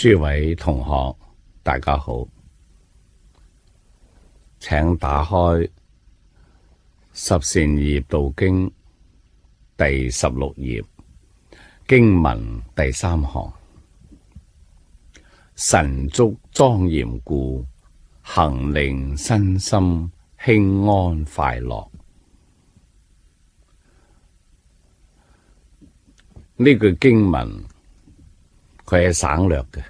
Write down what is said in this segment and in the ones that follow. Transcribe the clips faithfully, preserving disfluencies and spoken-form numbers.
諸位同學，大家好，請打開《十善業道經》第十六頁經文第三行。神足莊嚴故，行令身心輕安快樂。呢句經文佢係省略嘅，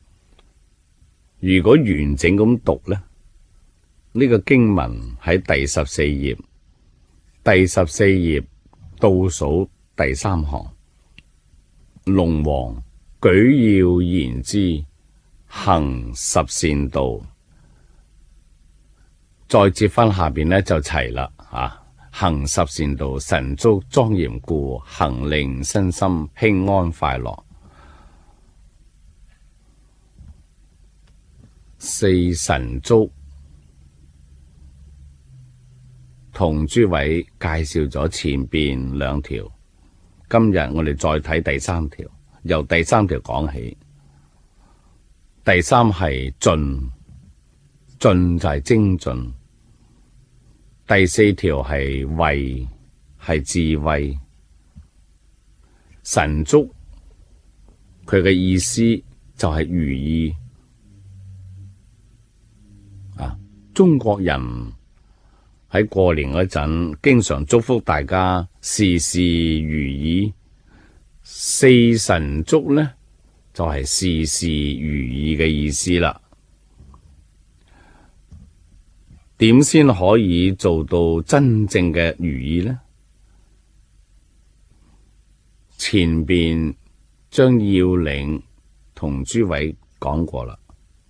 如果完整咁讀呢，呢個經文喺第十四頁，第十四頁倒數第三行，龍王舉要言之，行十善道，再接翻下邊呢就齊啦啊！行十善道，神足莊嚴故，行令身心輕安快樂。四神足同諸位介紹咗前邊兩條，今日我哋再睇第三條，由第三條講起。第三係進，進就係精進。第四條係慧，係智慧。神足佢嘅意思就係如意啊！中國人喺過年嗰陣，經常祝福大家事事如意。四神足呢，就係事事如意嘅意思啦。點先可以做到真正嘅如意呢？前邊將要領同諸位講過啦，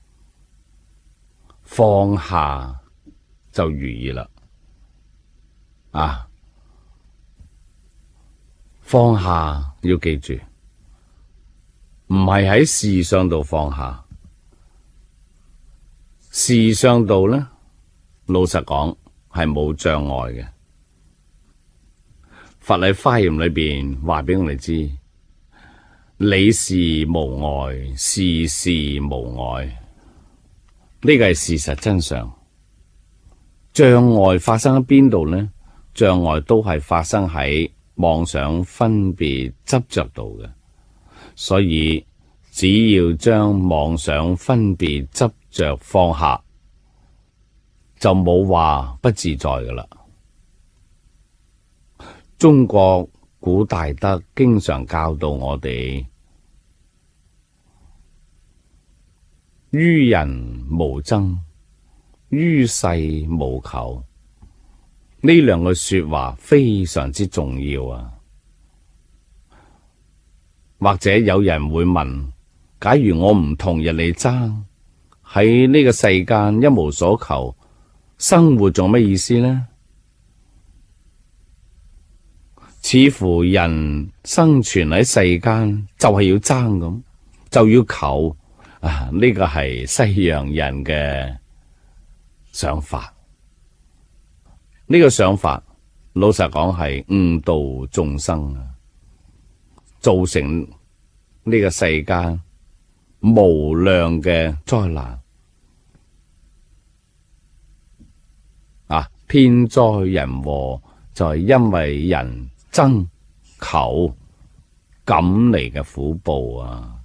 放下就如意啦。啊，放下要記住，唔係喺事上度放下，事上度呢，老實講係冇障礙嘅。佛喺華嚴裏邊話俾我哋知，理事無礙，事事無礙，呢個係事實真相。障礙發生喺邊度呢？障礙都係發生喺妄想分別執着度嘅。所以只要將妄想分別執着放下，就冇話不自在噶啦。中國古大德經常教導我哋，於人無爭，於世無求。呢兩句說話非常之重要啊！或者有人會問，假如我唔同人哋爭，喺呢個世間一無所求，生活仲咩意思呢？似乎人生存喺世間就係要爭咁，就要求啊！呢個係西洋人嘅想法。呢個想法，老實講係誤導眾生啊，造成呢個世間無量嘅災難啊！天災人禍就係因為人爭求咁嚟嘅苦報啊！